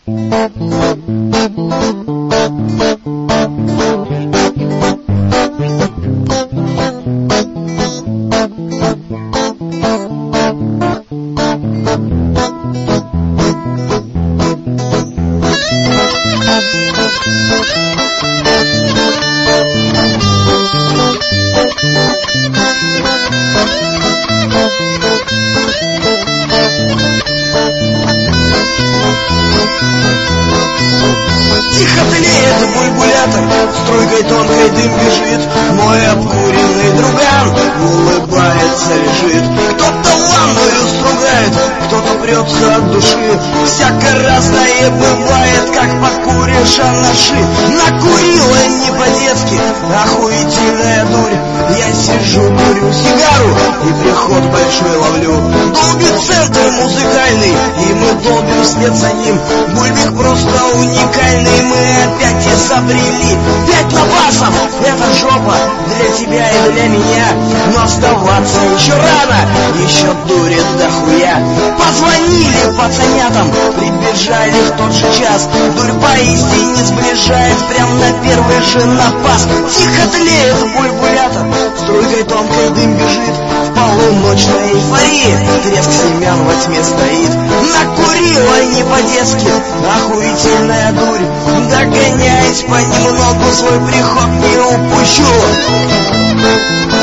Тихо тлеет бульбулятор, струйкой тонкой дым бежит. Мой обкуренный друган улыбается, лежит. Кто-то ванную стругает, кто-то прется от души. Всяко разное бывает, как покуришь анаши. Накурила не по-детски, охуительная дурь. Я сижу, курю сигару и приход большой ловлю. Долбит центр музыкальный, и мы долбим вслед за ним. Бульбик просто уникальный, мы опять изобрели. 5 лопасов, это жопа для тебя и для меня. Но оставаться еще рано, еще дурит дохуя. Позвонили пацанятам, прибежали в тот же час. Дурь поистине сближает, прям на первый же напас. Тихо тлеет бульбулятор, струйкой тонкой дым бежит. В полуночной эйфории треск семян во тьме стоит. Накурила не по-детски, охуительная дурь. Догонять понемногу свой приход не упущу.